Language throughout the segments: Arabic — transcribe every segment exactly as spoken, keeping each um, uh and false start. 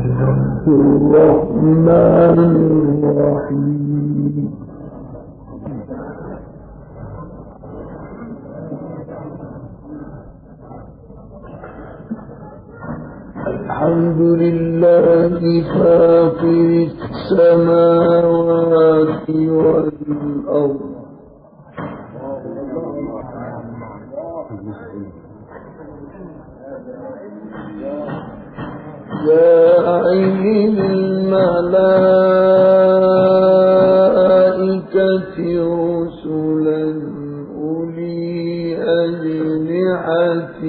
الرحمن الرحيم الحمد لله فاطر السماوات والأرض جاعل الملائكة رسلا أولي أجنحة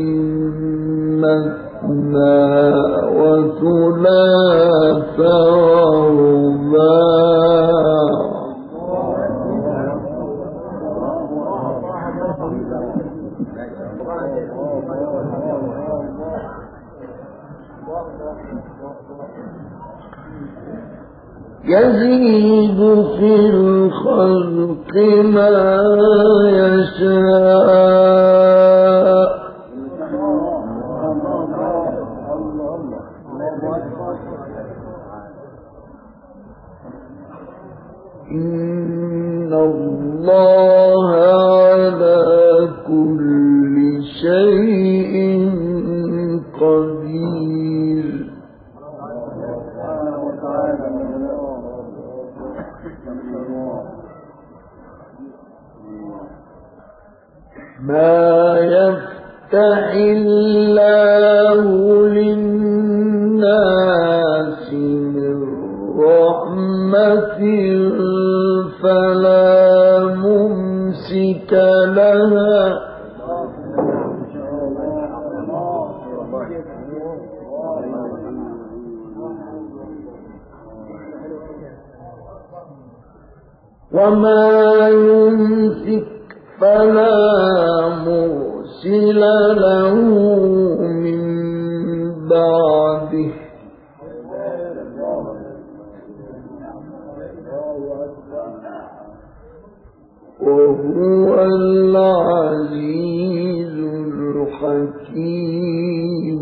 مثنى وثلاث ورباع يزيد في الخلق ما يشاء إن الله على كل شيء قدير ما يفتح الله للناس من رحمة فلا ممسك لها وما يمسك فلا مرسل له من بعده وهو العزيز الحكيم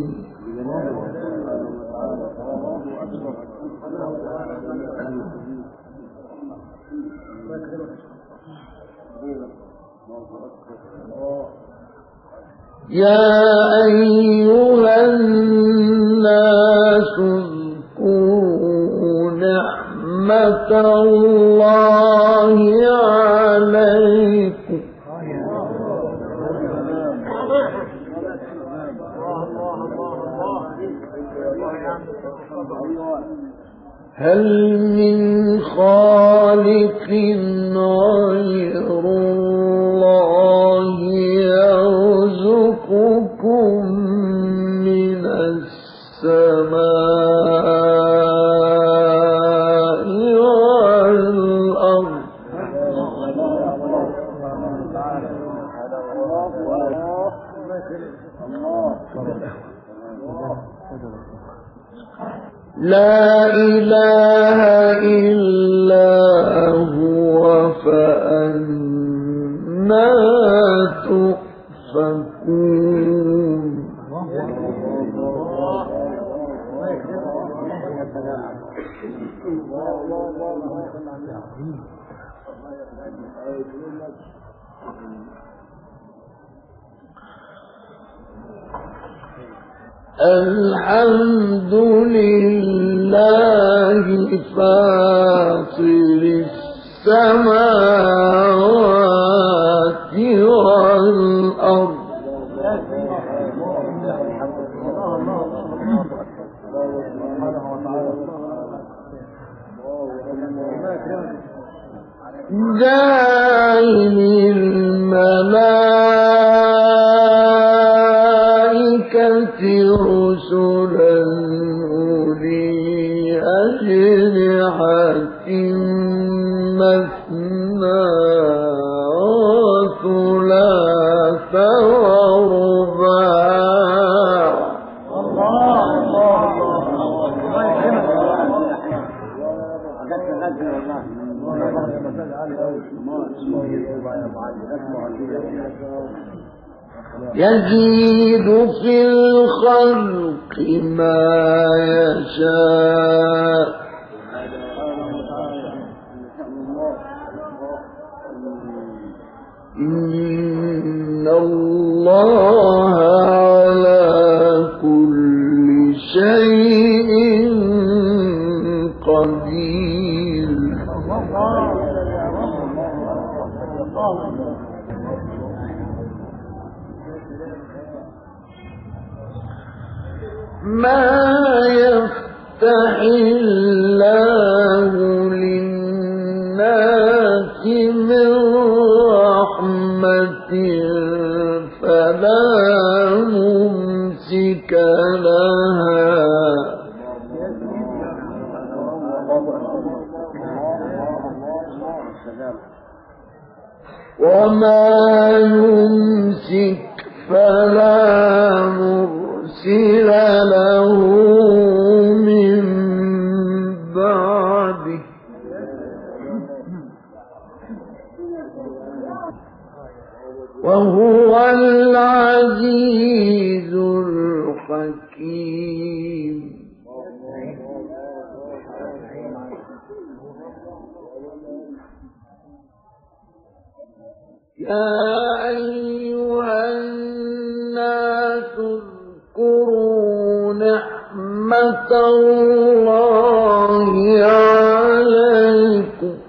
يا أيها الناس اذكروا نعمة الله عليكم هل من خالق غير الله يرزقكم من السماء والأرض لا إله إلا هو فأنى تؤفكون الحمد لله فاطر السماوات والأرض جاعل الملائكة رسلا أولي أجنحة مثنى وثلاث ورباع يزيد في الخلق ما يشاء شيء قدير ما يفتح الله للناس من رحمة فلا ممسك لها وما يمسك فلا مرسل له من بعده وهو العزيز الحكيم. يا أيها الناس اذكروا نعمة الله عليكم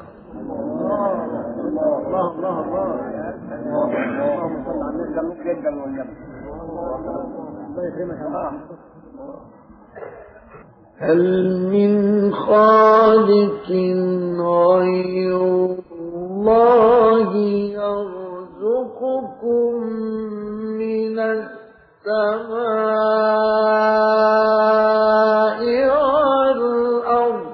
هل من خالق غير الله يرزقكم من السماء والأرض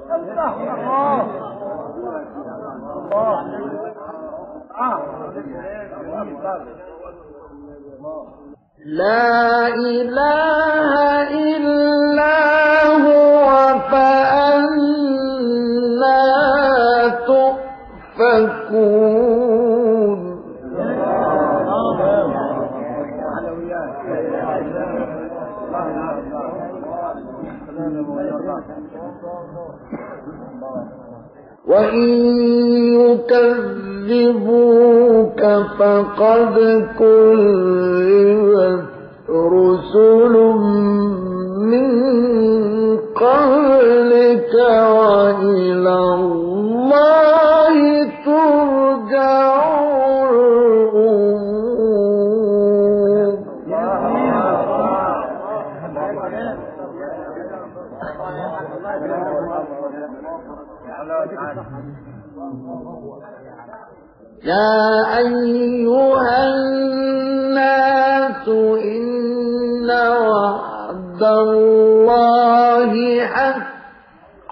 لا إله إلا هو فأنى تؤفكون. وإن يكذبوك فقد كذبت رسل من قبلك وإلى الله ترجع الأمور. يا أيها الناس إن وعد الله حق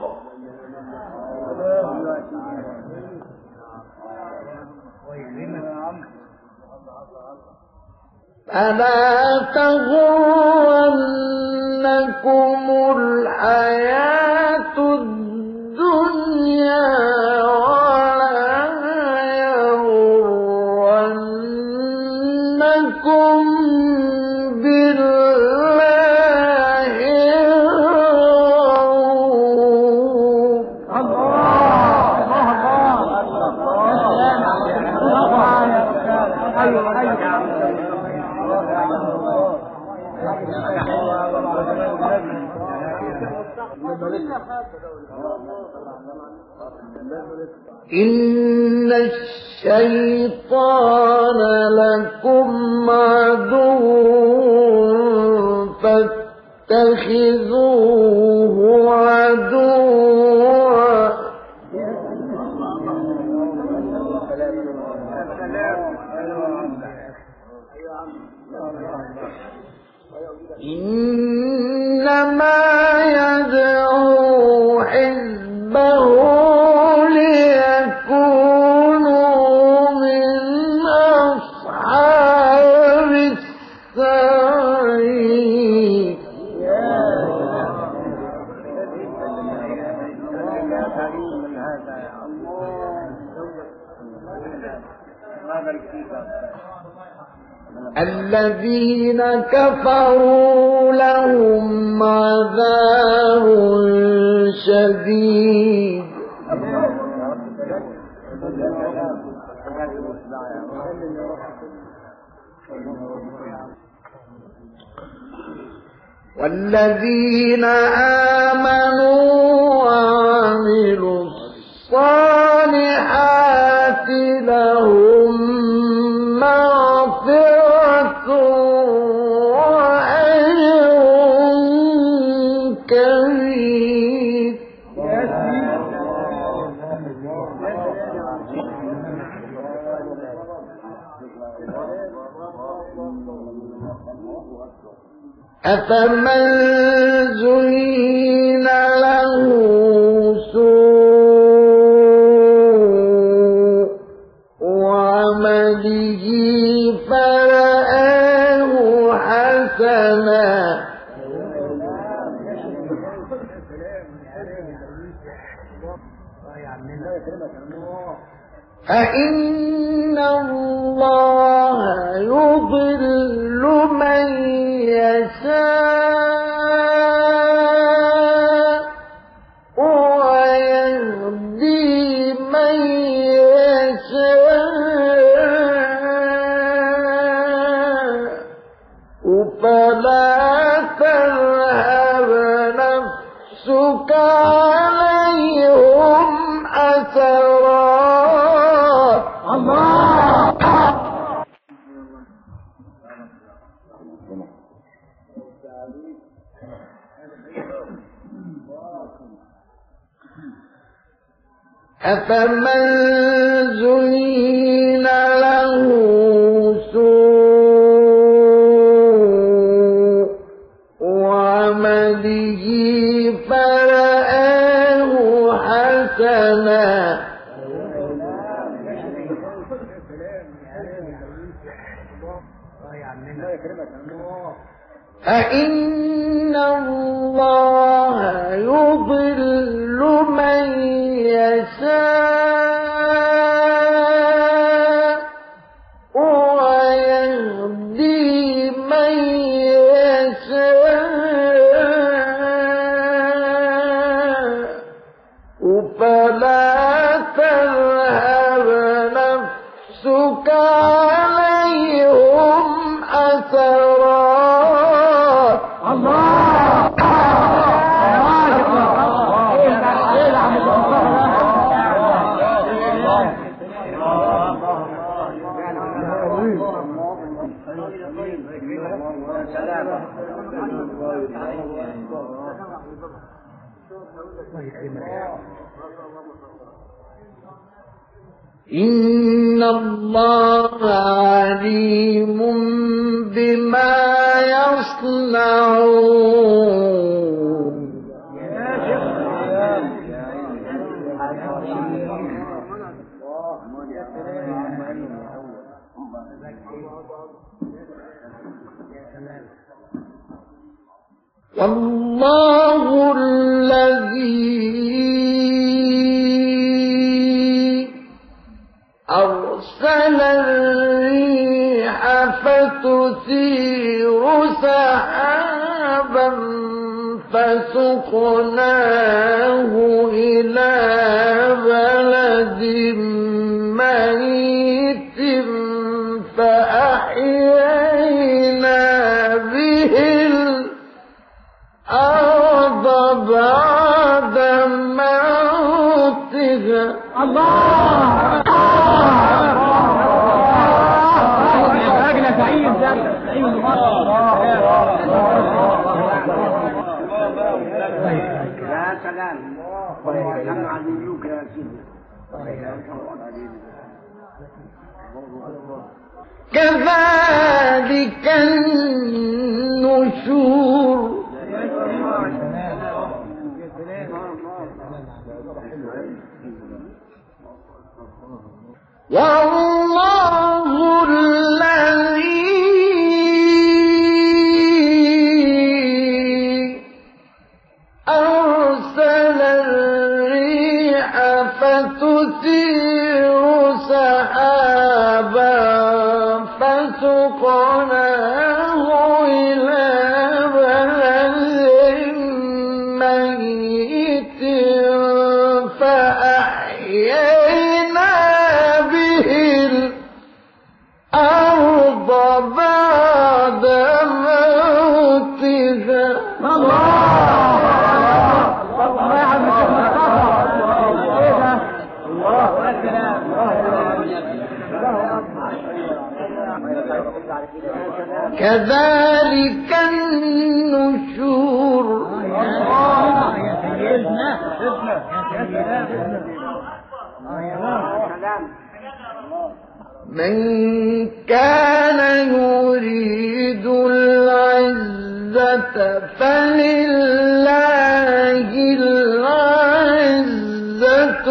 فلا تغرنكم الحياة الدنيا إن الشيطان لكم عدو فاتخذوه عدوا إنما يدعو حزبه ليكونوا من أصحاب السعير. الذين كفروا لهم عذاب شديد والذين آمنوا وعملوا الصالحات لهم مغفرة وأجر كبير. أفمن زين له سوء عمله فرآه حسنا فإن الله يضل من يشاء ويهدي من يشاء فلا تذهب نفسك عليهم حسرات. الله أفمن زين له سوء عمله فرآه حسنا فإن الله يضل من يشاء ويهدي من يشاء فلا تذهب نفسك عليهم حسرات. الله إن الله عليم بما يصنعون. والله الذي أرسل الريح فتثير سحابا فسقناه إلى بلد ميت فأحيينا به الأرض بعد موتها. الله كذلك النشور. والله الذي أرسل الريح فتثير سحابا فسقناه إلى بلد ميت فأحيينا به الأرض بعد موتها. كذلك النشور. من كان يريد العزة فلله العزة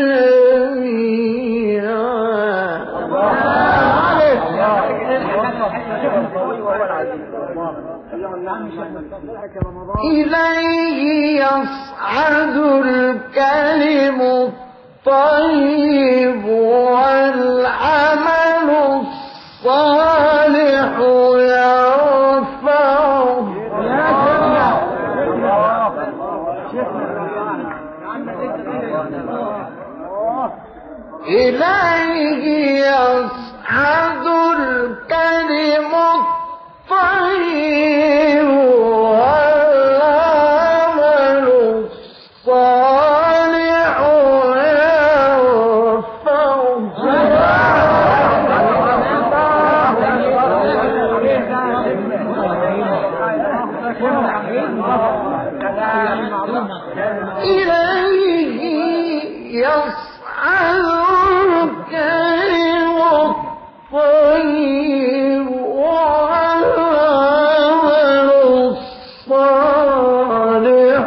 إليه يصعد الكلم الطيب والعمل الصالح يرفعه. إليه يصعد الكلم الطيب والعمل الصالح يرفعه. إليه يصعد الكلم الطيب والعمل الصالح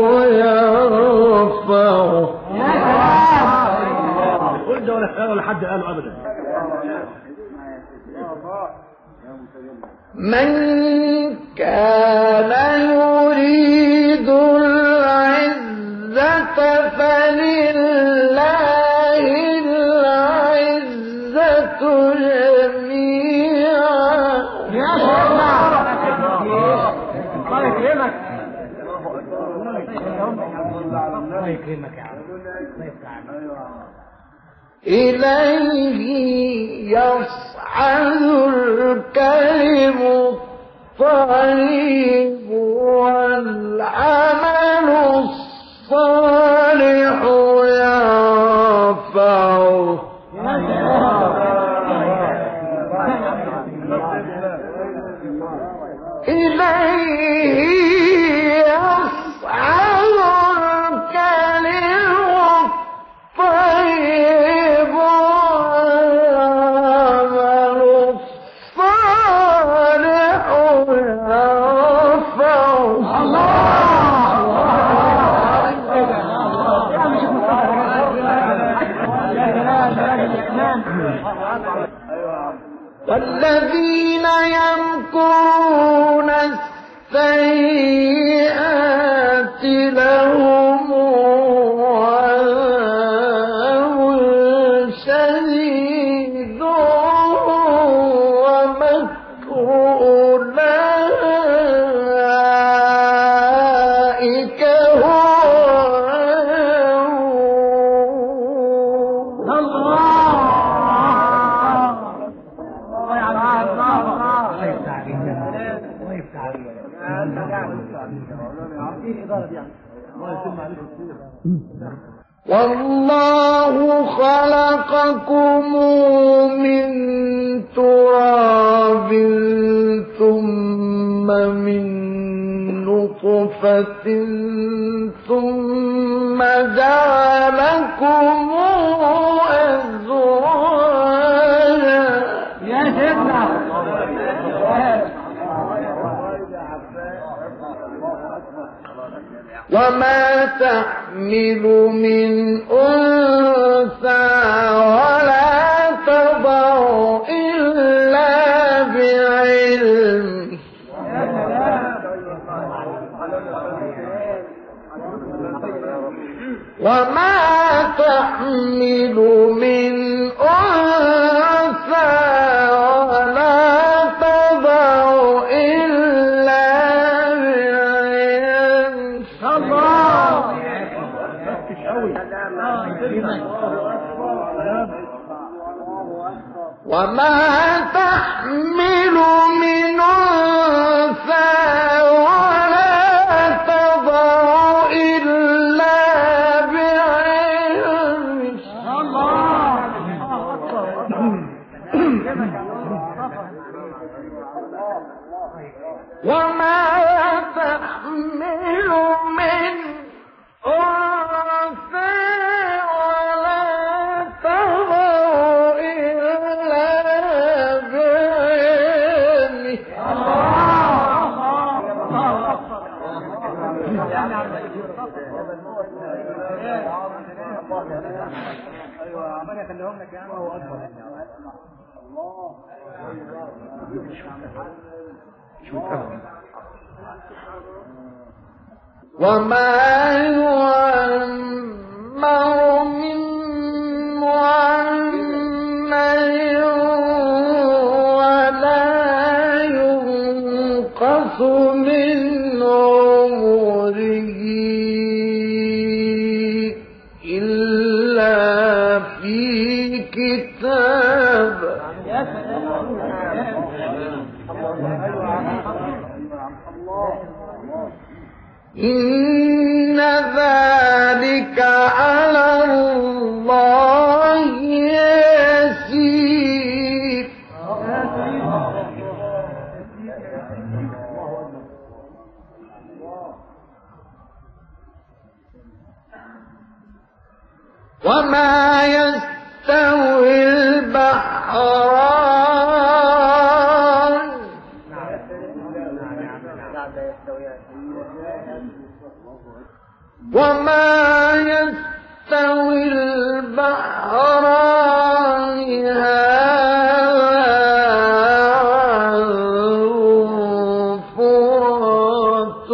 يرفعه. قل ده ولا ولا حد قاله ابدا. من كان يريد العزة فلله العزة جميعا. يا الله يكرمك. الله يكرمك يا عم. إليه يصعد الكلم الطيب والعمل الصالح يرفعه. إليه يصعد الكلم الطيب والعمل الصالح يرفعه. والذين يمكرون السيئات لهم عذاب شديد ومكر أولئك والله خلقكم من تراب ثم من نطفة ثم جعلكم أزواجا. يا سيدنا وما تحمل من أنثى ولا تضع إلا بعلمه وما تحمل من أنثى ولا تضع إلا وما تحمل من أنثى ولا تضع إلا بعلمه ايوه عمال يخليهم لك يا عم هو اكبر وما يعمر من معمر ولا ينقص من عمره إلا في كتاب إن ذلك على الله يسير وما يستوي البحران وما يستوي البحران هذا فرات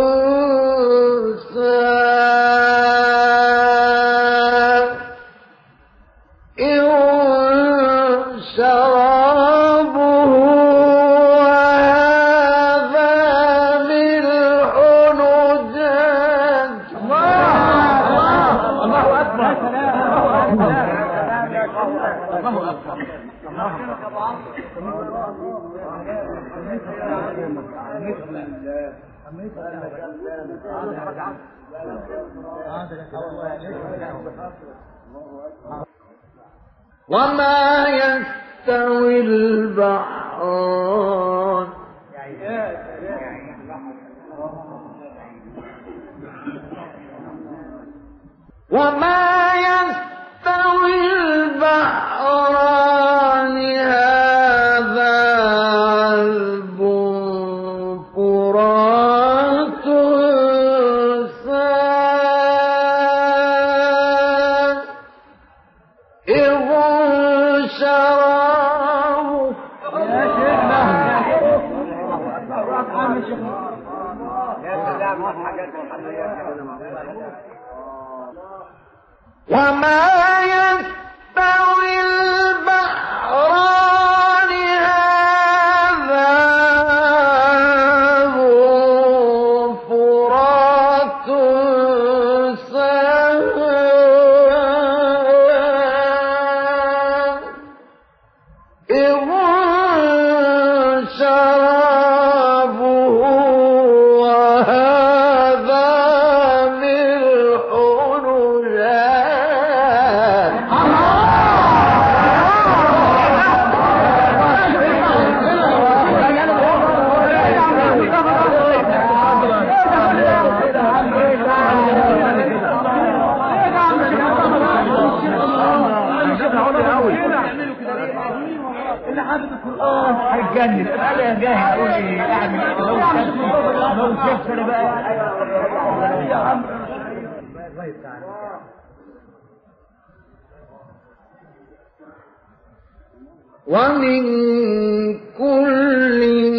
سائغ شرابه وما يستوي البحران وما يستوي البحران هذا عذب فرات سائغ شرابه وما يستوي البحران هذا فرات سائغ شرابه وهذا ملح هيتجنن انا يا جاهل اقول ايه اعمل ايه لو شفت لو شفت انا بقى يا عم ومن كل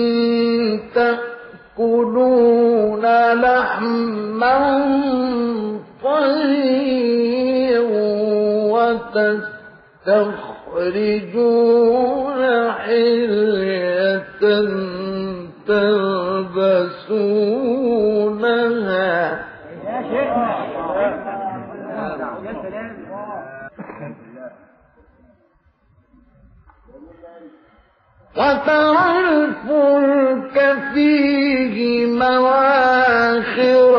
تأكلون لحما طريا وتستخرجون حلية تلبسونها يا شيخنا يا سلام وترى الفلك فيه مواخر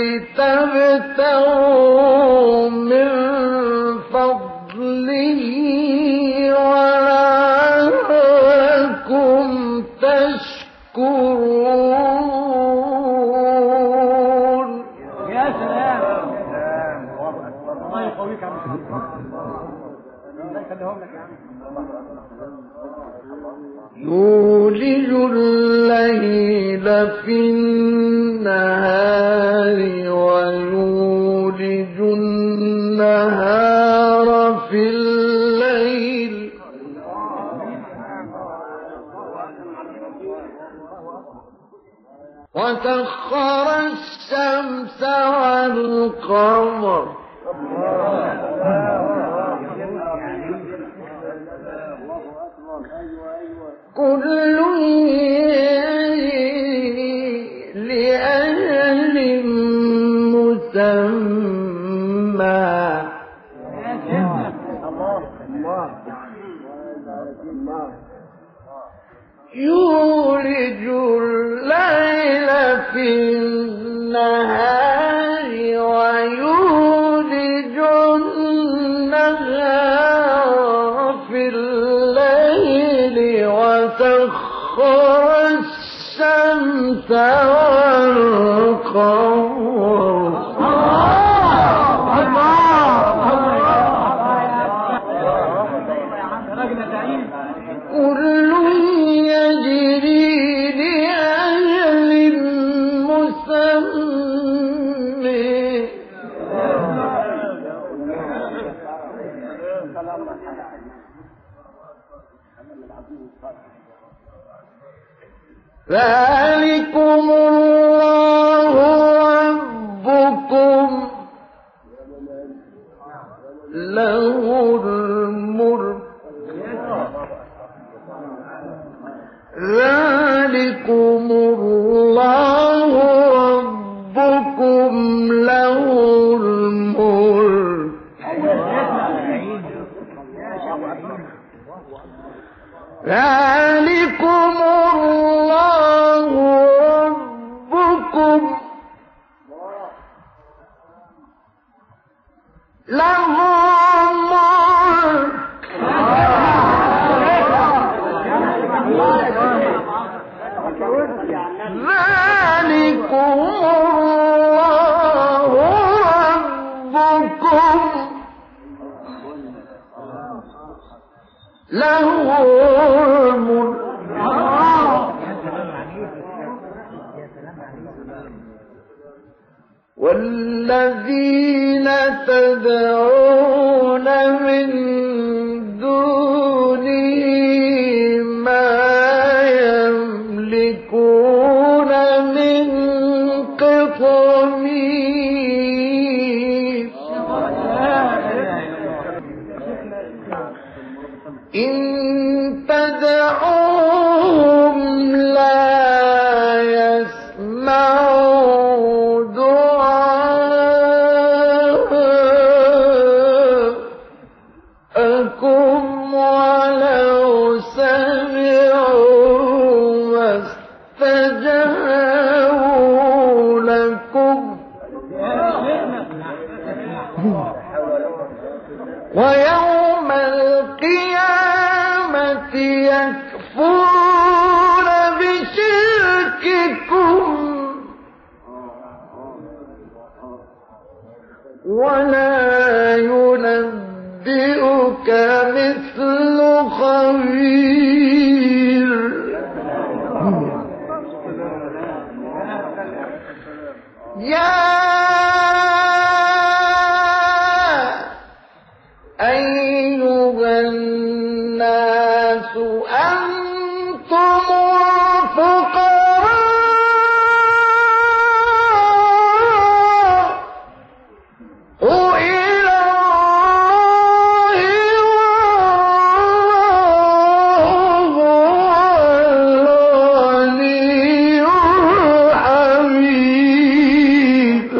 لتبتغوا من فضله ولعلكم تشكرون. يا سلام الله يقويك يا عم الله يخليهم لك يا عم. يولج الليل في النهار ويولج والقمر كل لأجل مسمى يولج الليل في النهار ويولج النهار في الليل وسخر الشمس والقمر كل يجري لأجل مسمى ذلكم الله ربكم له الملك ذلكم الله ربكم له الملك ذلكم الله ربكم له الملك ذلكم الله ربكم له الملك والذين تدعون من دونه ما يملكون من قطمير إن تدعوهم لا يسمعوا دعاءكم ولو سمعوا ما استجابوا لكم ويوم القيامة يكفرون بشرككم ولا ينبئك مثل خبير يا أيها الناس أنتم الفقراء إلى الله والله هو الغني الحميد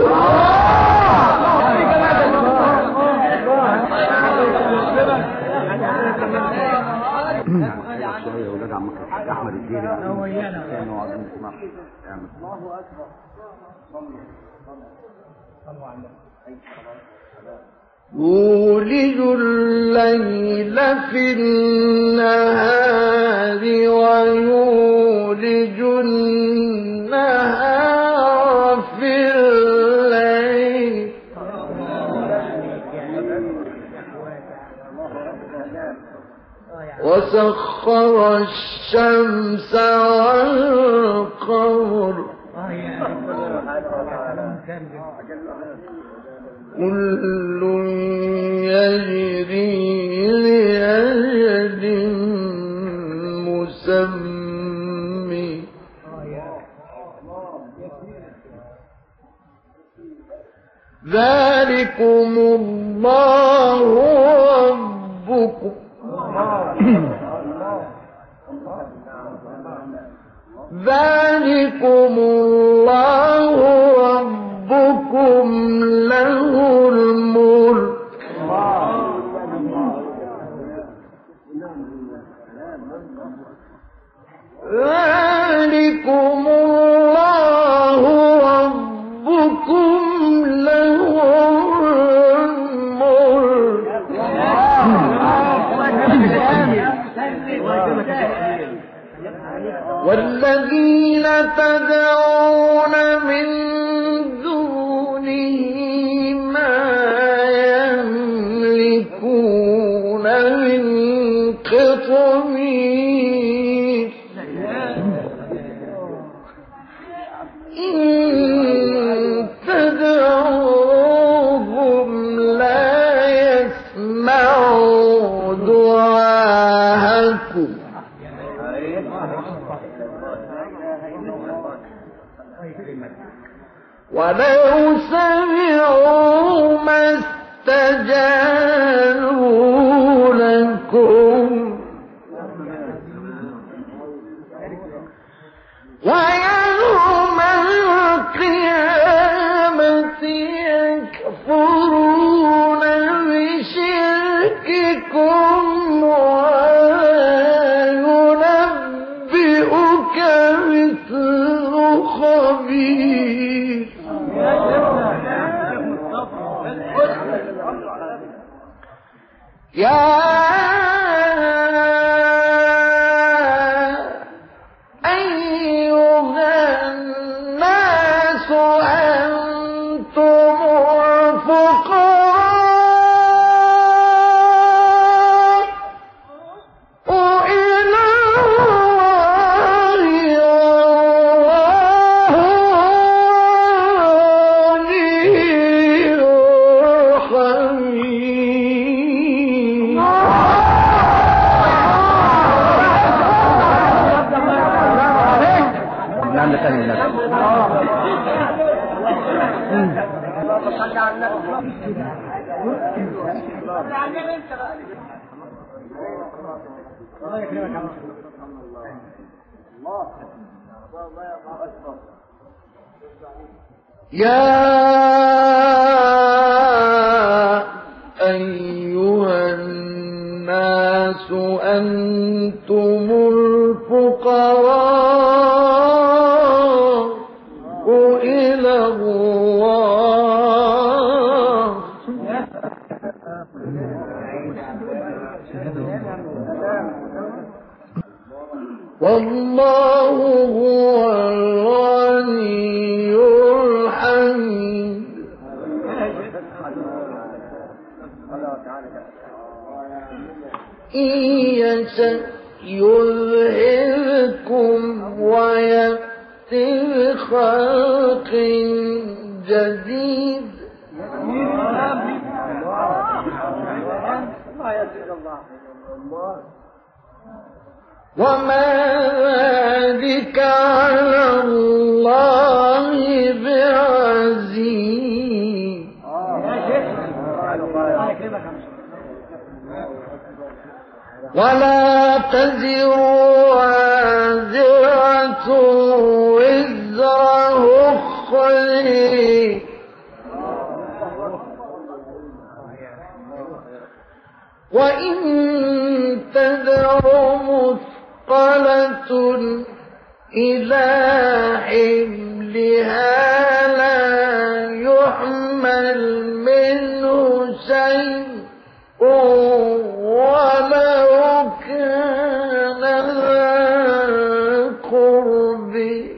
يا ولاد عمك الحاج احمد الدين كانوا عايزين يسمعوا الله اكبر يولج الليل في النهار ويولج النهار في الليل وسخر الشمس والقمر كل يجري لأجل مسمى ذلك ذلكم الله ربكم ذلكم الله ربكم له الملك ذلكم الله ربكم له الملك والذين تدعون من دونه ما يملكون من قطمير إن تدعوهم لا يسمعوا دعاءكم ولو سمعوا ما استجابوا لكم ويوم القيامة يكفرون بشرككم وينبئك مثل خبير يا أيها الناس أنتم الفقراء إلى الله يا أيها الناس أنتم الفقراء إلى الله والله هو الغني الحميد إن يشأ يذهبكم ويأتي بخلق جديد وما ذلك على الله بعزيز ولا تزر وازرة وزر أخرى وإن تدع مثقلة إلى حملها لا يحمل منه شيء ولو كان ذا قرب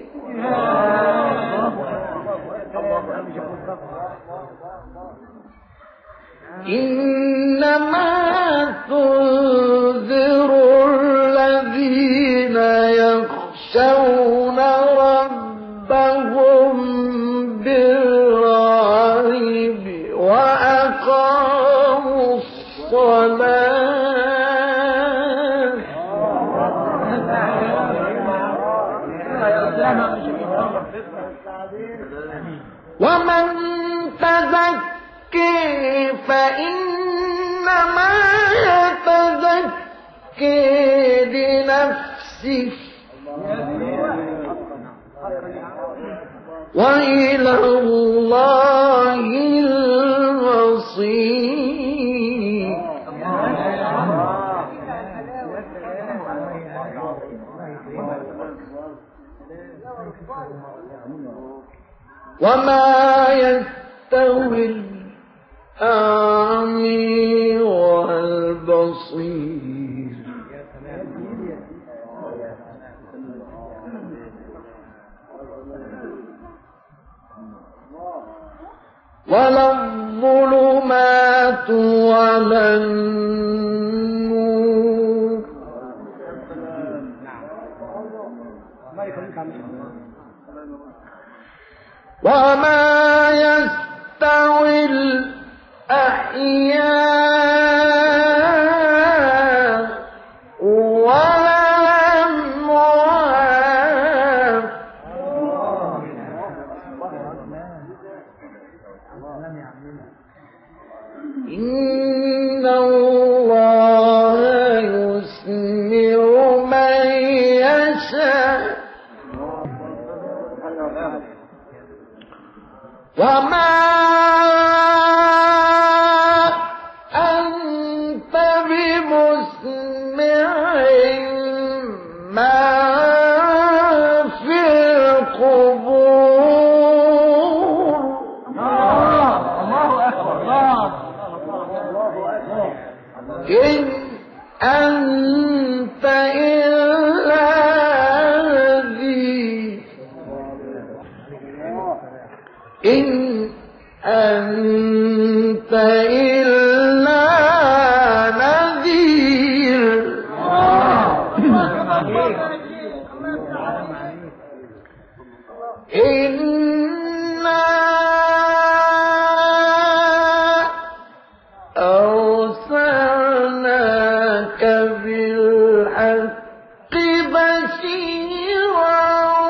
إنما تنذر الذين يخشون ربهم بالغيب وأقاموا الصلاة ومن تزكى لنفسه وإلى الله المصير. وما يستوي الأعمى والبصير ولا الظلمات ولا النور وما يستوي الأحياء ولا الأموات إن الله يسمع من يشاء وما أنت بمسمع ما في القبور. الله أكبر. إن أنت إلا نذير إن أنت إلا نذير إنا أرسلناك بالحق بشيرا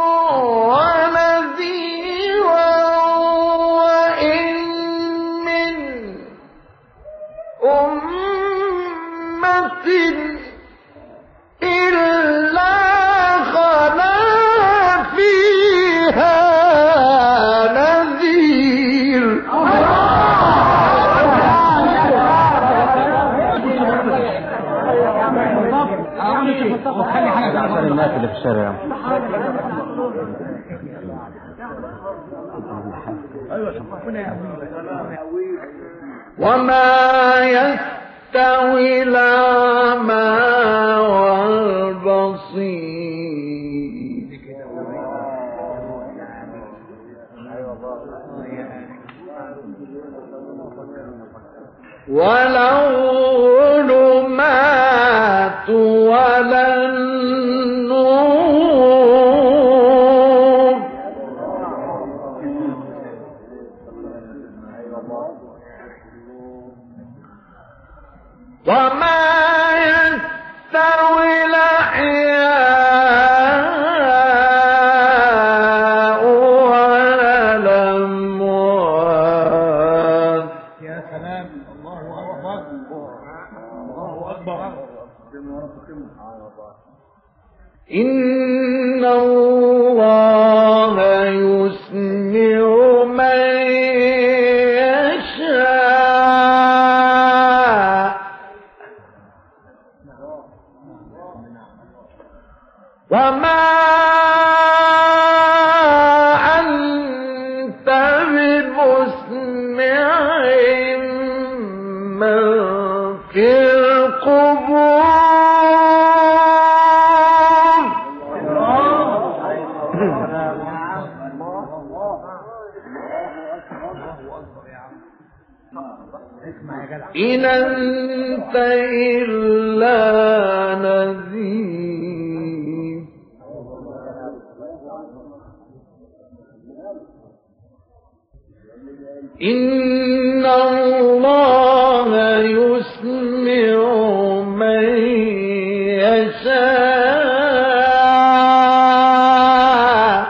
ونذيرا وإن من أمة إلا خلا فيها نذير. عشان الناس اللي في الشارع. وما يستوي الأعمى والبصير ولا الظلمات ولا النور وما يستوي الأحياء ولا الأموات. يا سلام. الله أكبر. الله أكبر. إن الله يسمع من يشاء وما أنت بمسمع من في القبور. إن أنت إلا نذير إن الله يسمع من يشاء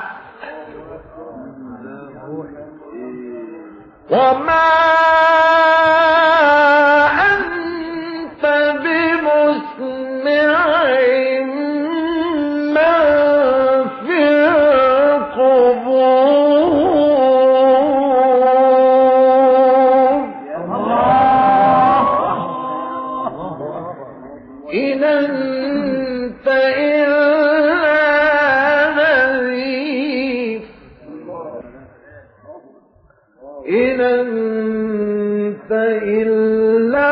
وما أنت بمسمع أنت إلا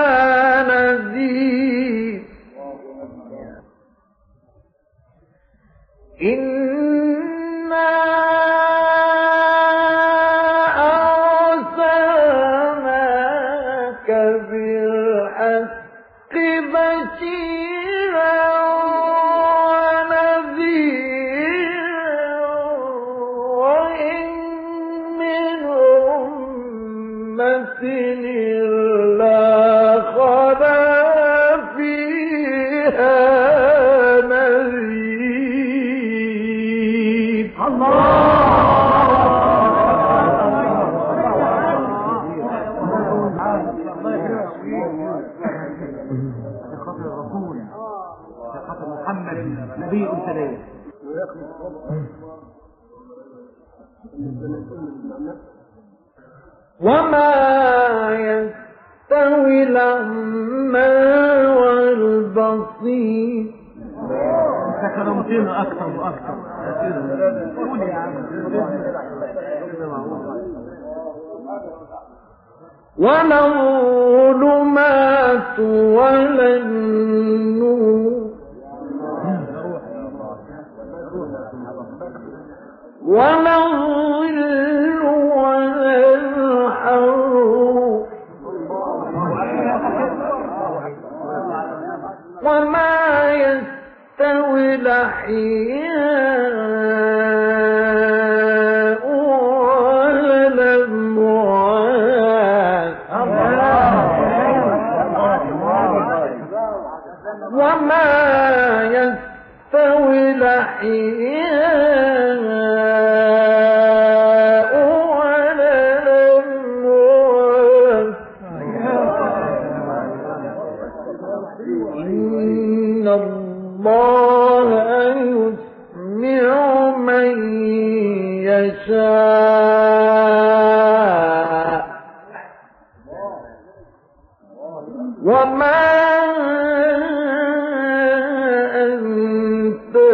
نذير إنا أرسلناك بالحق بشيرا ونذيرا وإن من أمة إلا خلا فيها نذير. محمد نبي سلام. وما يستوي الأعمى والبصير. كلمتين أكثر وأكثر. ولا الظلمات ولا النور ولا الظل ولا الحرور وما يستوي الأحياء ولا الأموات وما يستوي الأحياء ولا الأموات إن الله يسمع من يشاء وما أنت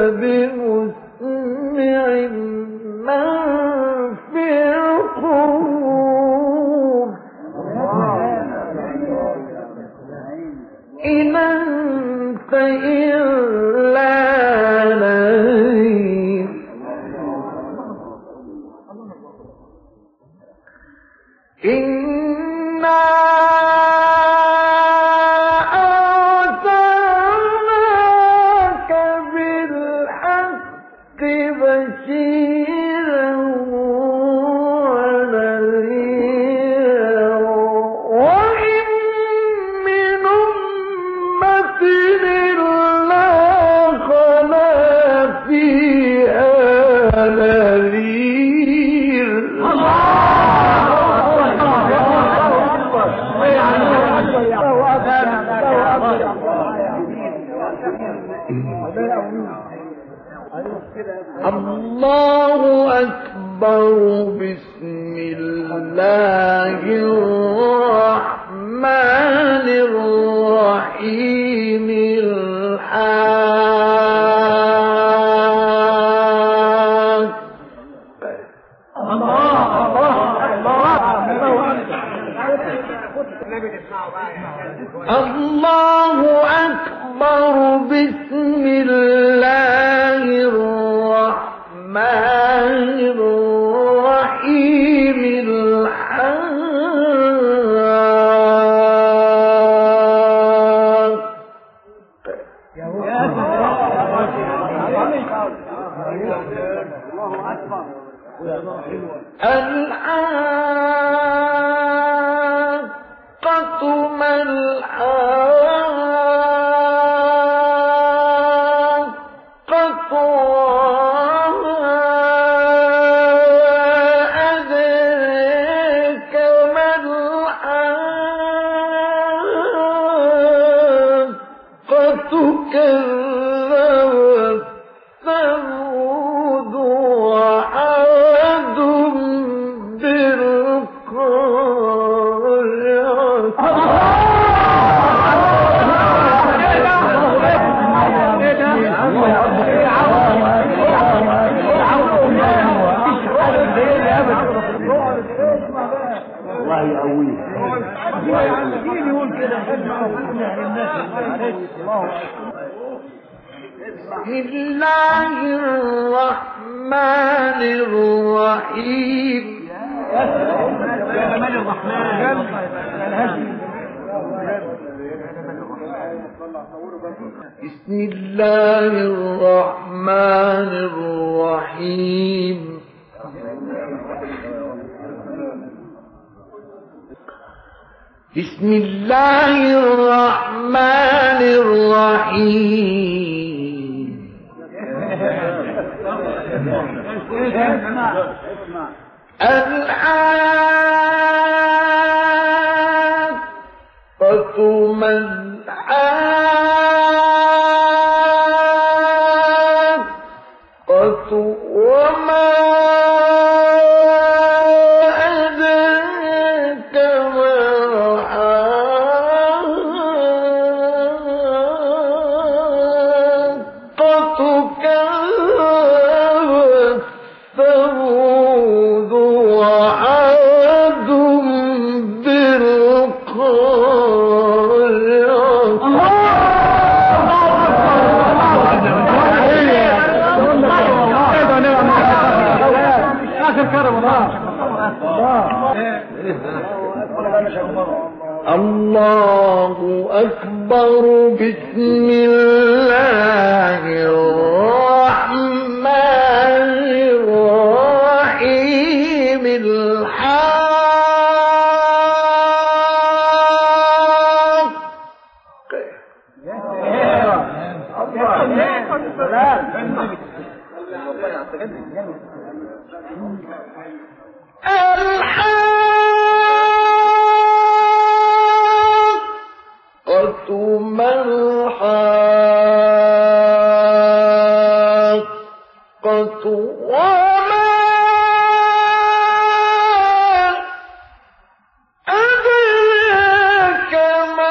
بمسمع من في القبور إن أنت إلا نذير إنا أرسلناك بالحق بشيرا ونذيرا وإن من أمة إلا خلا فيها نذير. الله أكبر. بسم الله الرحمن الرحيم. الحاج الله أكبر. بسم الله الرحمن الرحيم. الحاج الحاقة ما الحاقة وما أدريك ما الحاقة كذبت ثمود وعاد مين يقول كده؟ بسم الله الرحمن الرحيم. يا جمال الرحمن. بسم الله الرحمن الرحيم. بسم الله الرحمن الرحيم. الحاقة ما الحاقة وما أدراك ما الحاقة كذبت ثمود وعاد الله أكبر. بسم الله الرحمن الرحيم. الحاقة ما الحاقة وما أدراك ما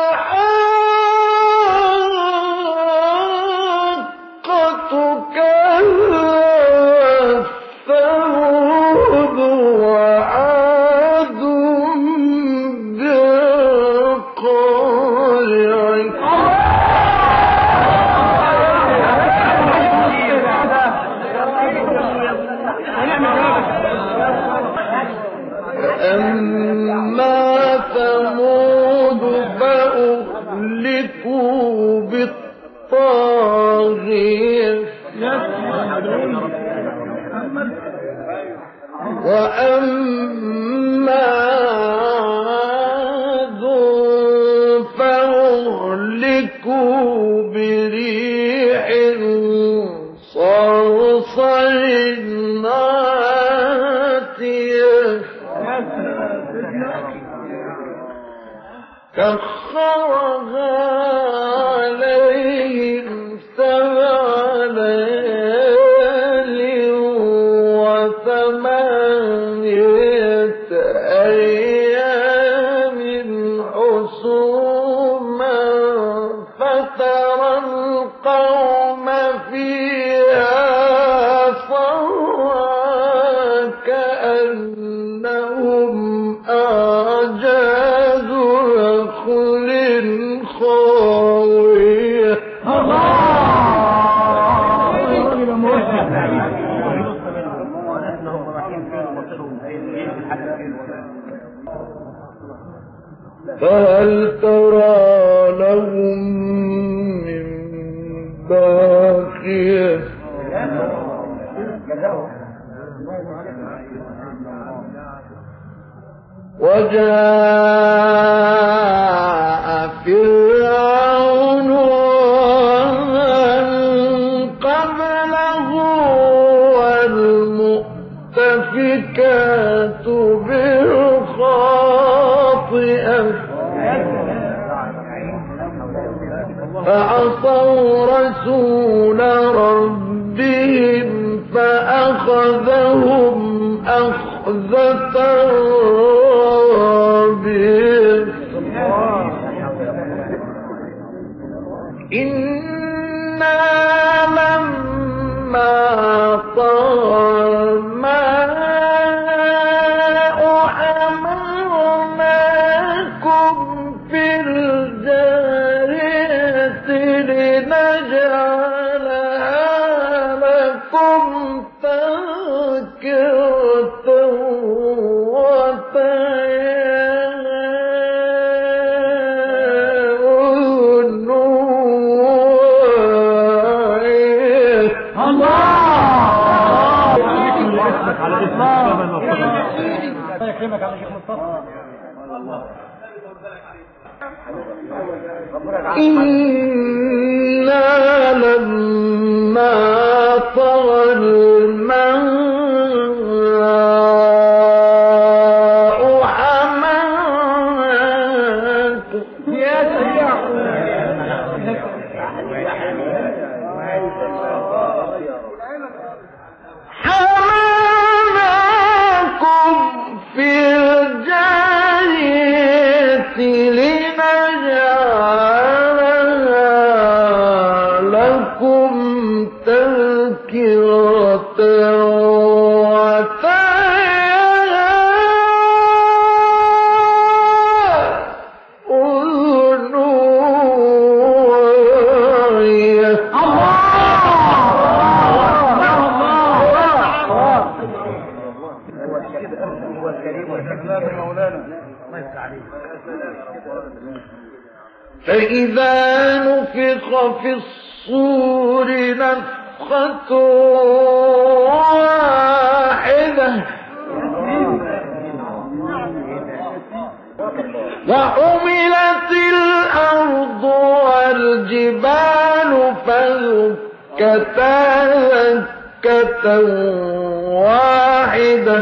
الحاقة كذبت ثمود وعاد أما ثمود فأهلكوا بالطاغية وأما عاد فأهلكوا بريح صرصر سخرها عليهم سبع ليال وثمانية أيام حسوما فترى القوم فيها صرعى كأنهم أعجاز نخل خاوية. فهل ترى لهم من باقية. وجاء فرعون ومن قبله والمؤتفكات بالخاطئة فعصوا رسول ربهم فأخذهم أخذة رابية. إنا لما طغى الماء حملناكم يكرمك يا شيخ مصطفى. إنا لما طغى الماء حملكم يا سريع حملناكم في الجارية لنجعلها لكم تذكرة وتعيها أذن واعية. هو الكريم والحكمة مولانا الله يفتح عليك. فإذا نفخ في الصور نفخة واحدة وحملت الأرض والجبال فدكتا دكة واحدة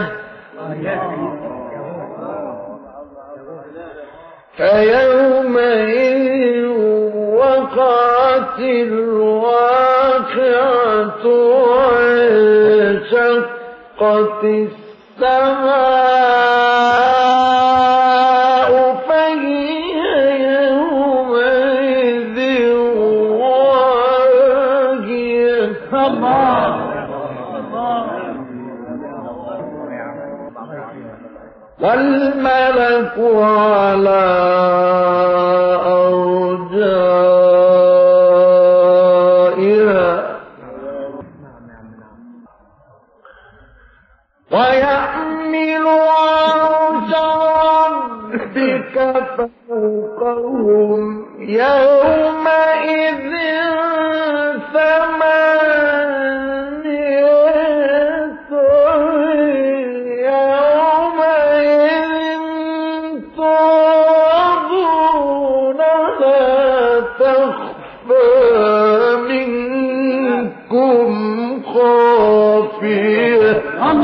فيومئذ وقعت الواقعة وانشقت السماء فهي يومئذ واهية. والملك على أرجائها ويحمل عرش ربك فوقهم يومئذ ثمانية يومئذ تعرضون لا تخفى منكم خافية.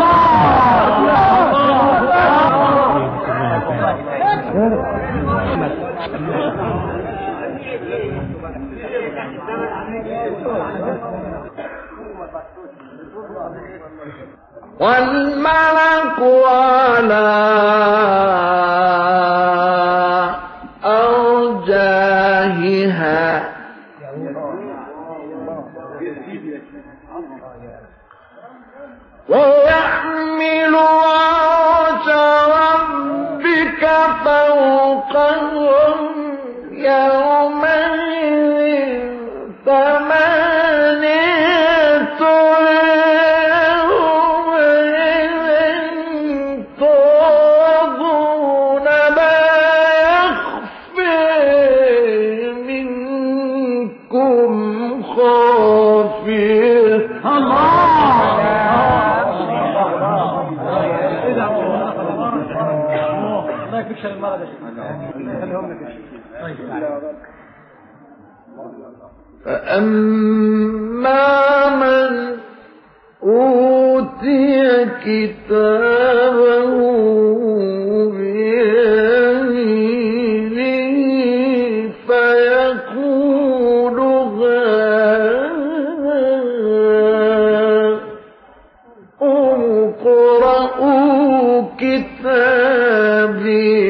والملك على أرجائها ويحمل عرش ربك فوقهم يومئذ ثمانية يومئذ تعرضون لا يخفى منكم خافية. فأما من أوتي كتابه بيمينه فيقول هاؤم اقرءوا كتابي.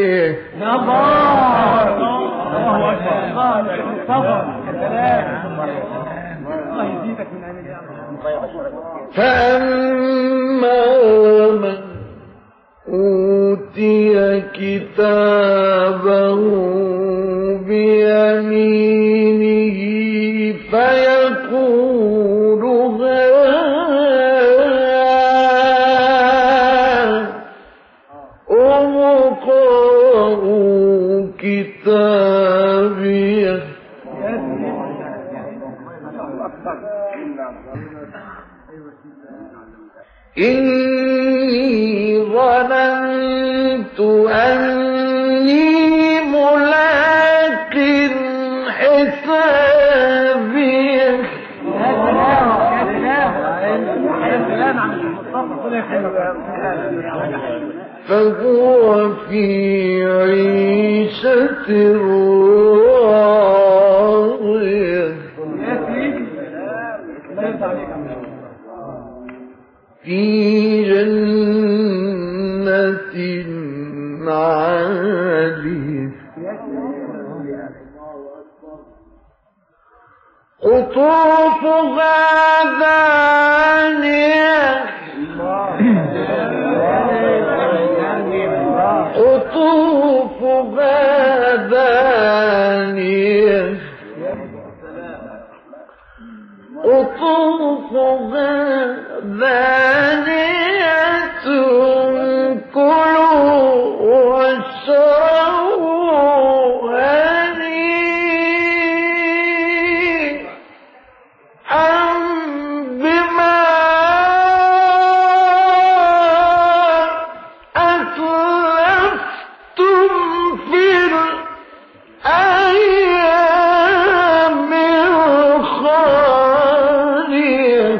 فأما من أوتي كتابه بيمينه فيقول هاؤم اقرءوا كتابي إني ظننت أني ملاق حسابي فهو في عيشة راضية في جنة عالية قطوفها دانية قطوفها دانية قطوفها دانية كلوا واشربوا هنيئا بما أسلفتم في الأيام الخالية.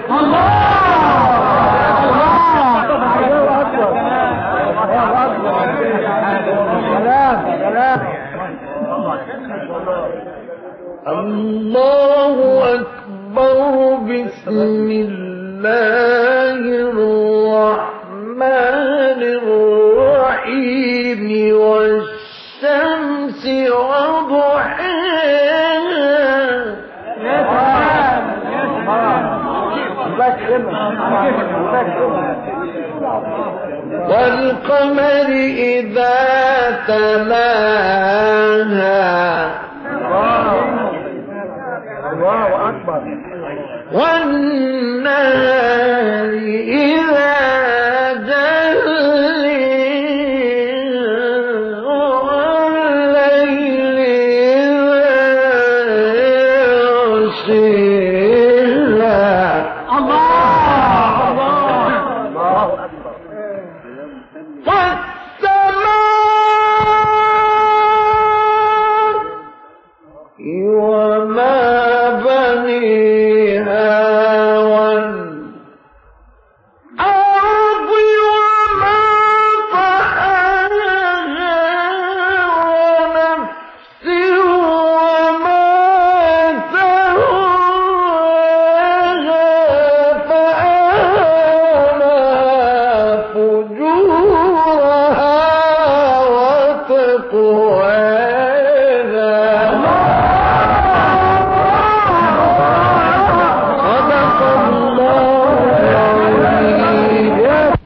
الله أكبر. بسم الله الرحمن الرحيم والشمس وضحاها والقمر إذا تلاها